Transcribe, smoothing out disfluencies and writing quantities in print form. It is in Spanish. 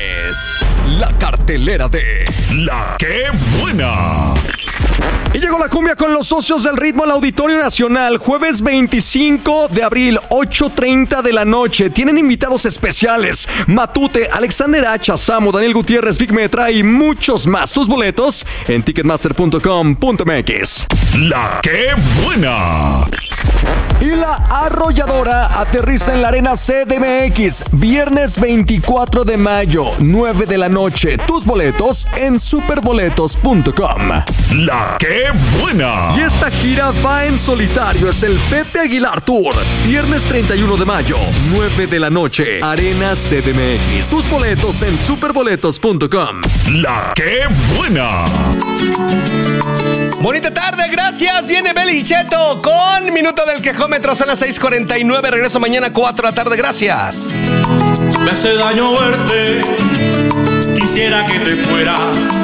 es la cartelera de La Qué Buena. Y llegó la cumbia con los socios del ritmo al Auditorio Nacional, jueves 25 de abril, 8:30 de la noche. Tienen invitados especiales: Matute, Alexander Hacha, Samo, Daniel Gutiérrez, Big Metra y muchos más. Tus boletos en ticketmaster.com.mx. La Qué Buena. Y la arrolladora aterriza en la Arena CDMX, viernes 24 de mayo, 9 de la noche. Tus boletos en superboletos.com. La Qué Buena. Y esta gira va en solitario, es el Pepe Aguilar Tour, viernes 31 de mayo, 9 de la noche, Arena CDMX. Tus boletos en superboletos.com. La Qué Buena. Bonita tarde, gracias. Viene Beli Cheto con Minuto del Quejómetro. Son las 6:49. Regreso mañana 4 de la tarde. Gracias. Me hace daño verte. Quisiera que te fueras.